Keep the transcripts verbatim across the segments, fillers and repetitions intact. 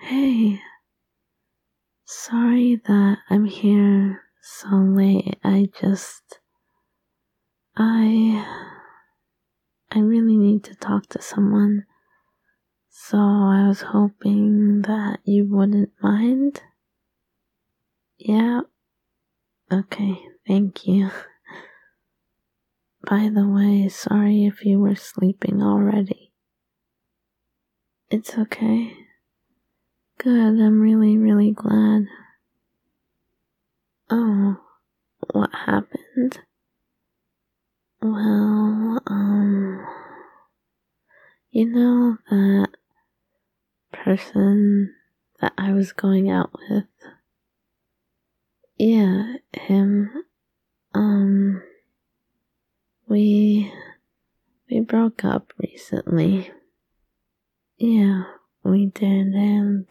Hey, sorry that I'm here so late. I just, I, I really need to talk to someone. So I was hoping that you wouldn't mind. Yeah? Okay, thank you. By the way, sorry if you were sleeping already. It's okay. Good, I'm really, really glad. Oh, what happened? Well, um, you know that person that I was going out with? Yeah, him. Um, we, we broke up recently. Yeah, we did, and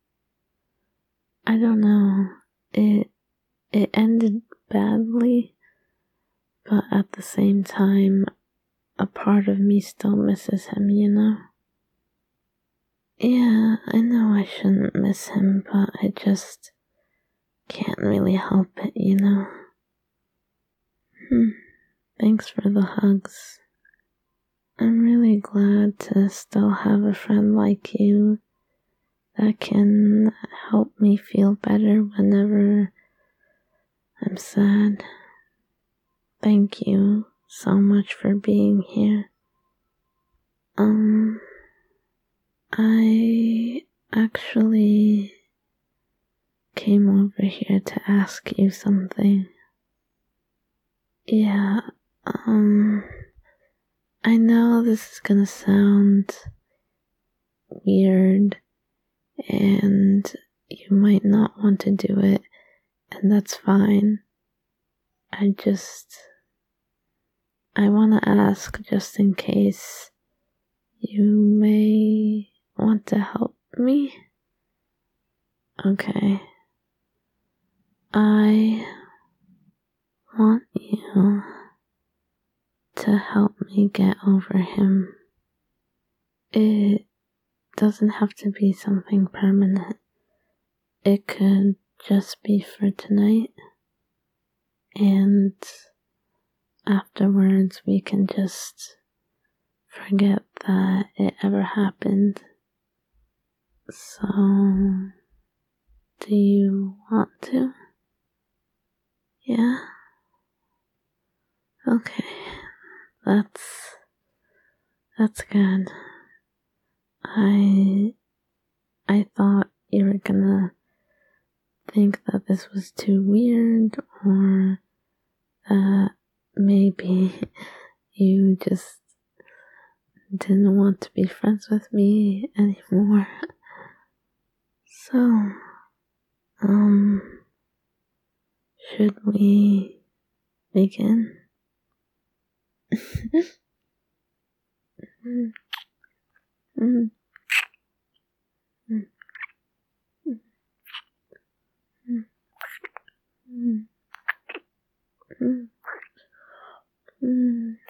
I don't know, it, it ended badly, but at the same time, a part of me still misses him, you know? Yeah, I know I shouldn't miss him, but I just can't really help it, you know? Hmm. Thanks for the hugs. I'm really glad to still have a friend like you that can help me feel better whenever I'm sad. Thank you so much for being here. Um, I actually came over here to ask you something. Yeah, um, I know this is gonna sound weird and you might not want to do it, and that's fine. I just, I want to ask just in case you may want to help me. Okay. I want you to help me get over him. It doesn't have to be something permanent. It could just be for tonight, and afterwards we can just forget that it ever happened. So, do you want to? Yeah? Okay. That's, that's good. I, I thought you were gonna think that this was too weird, or that maybe you just didn't want to be friends with me anymore. So, um, should we begin? mm, mm, mm, mm, mm, mm, mm.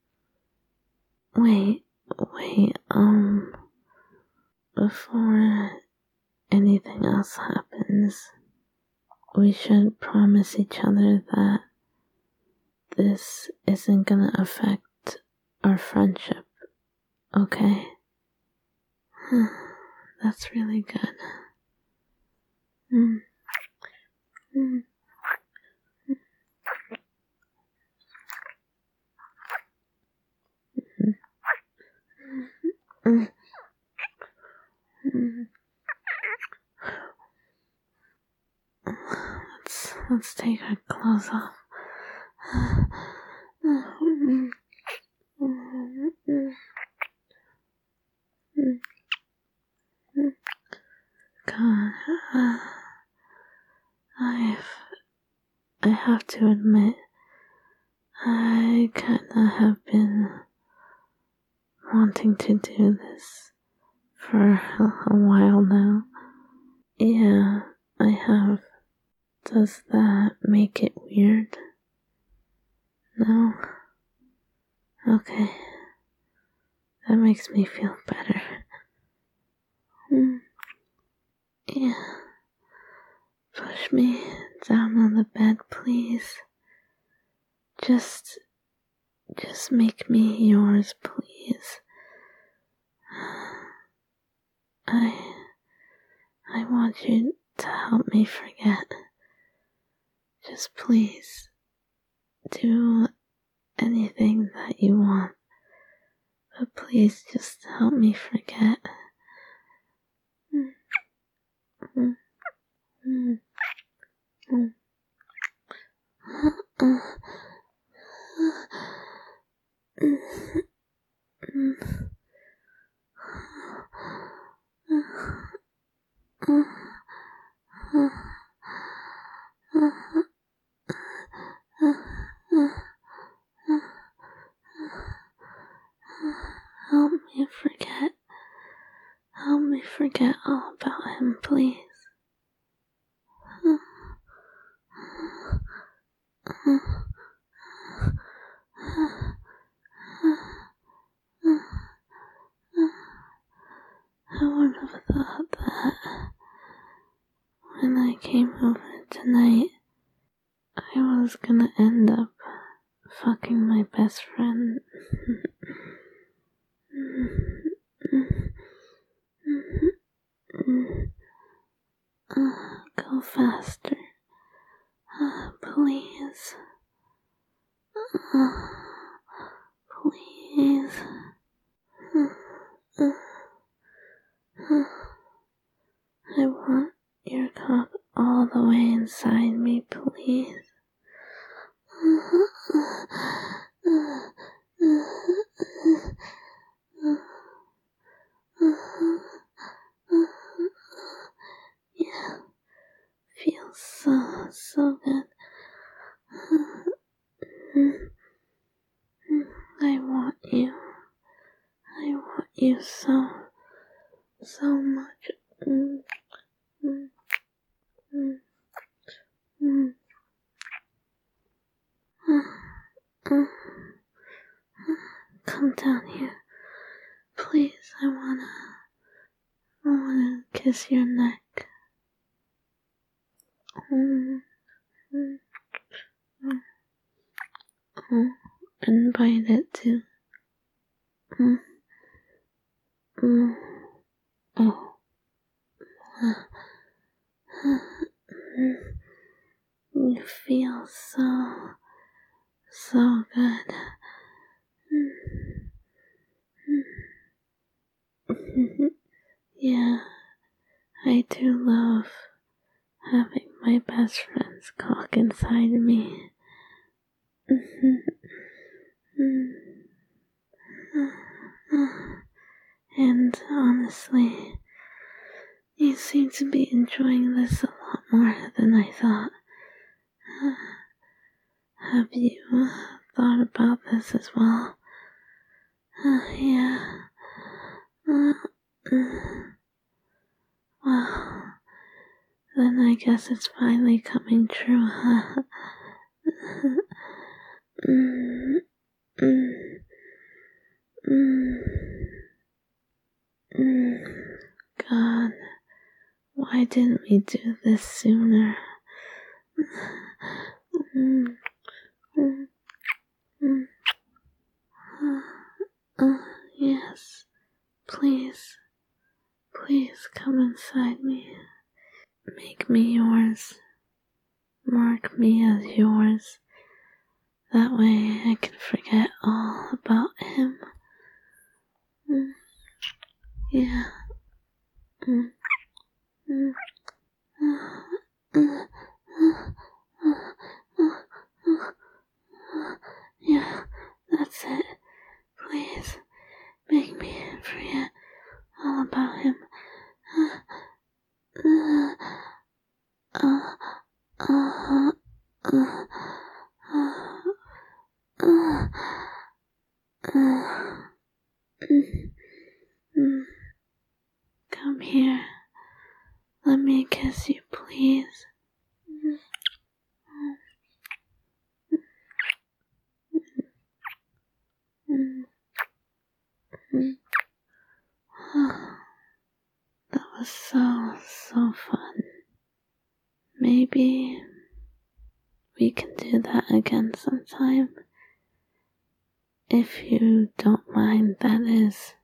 Wait, wait, um, before anything else happens, we should promise each other that this isn't gonna affect our friendship, okay? That's really good. Mm, mm, mm, mm. Let's, let's take our clothes off. God, I've, I have to admit, I kinda have been wanting to do this for a while now. Yeah, I have. Does that make it weird? No? Okay. That makes me feel better. push me down on the bed, please. Just, just make me yours, please. I, I want you to help me forget. Just please, do anything that you want. But please just help me forget. Mm, mm, mm, mm. Help me forget. Help me forget all about him, please. I would have thought that when I came over tonight, I was gonna end up fucking my best friend. Uh, go faster. Uh, please. Uh, please. Uh, uh, I want your cock all the way inside me, please. Yeah, feels so, so good. I want you. I want you so, so much. Mm, mm, mm, mm. Uh, uh, Come down here. Please, I wanna, I wanna kiss your neck. Mm, mm, mm, mm. And bite it too. Mm, mm. Oh. Uh, uh, You feel so, so good. Yeah, I do love having my best friend's cock inside me. And honestly, you seem to be enjoying this a lot more than I thought. Have you thought about this as well? Uh, yeah. Uh, uh, well, then I guess it's finally coming true, huh? mm, mm, mm, mm. God, why didn't we do this sooner? mm, mm, mm. Uh, uh, yes, please, please come inside me. Make me yours. Mark me as yours. That way I can forget all about him. Mm. Yeah. Mm. Mm. Uh, uh, uh, uh, uh, yeah, that's it. Please, make me forget all about him. Uh, uh, uh, uh, uh, uh, uh, mm, mm. Come here. Let me kiss you, please. That was so, so fun. maybe we can do that again sometime. If you don't mind, that is.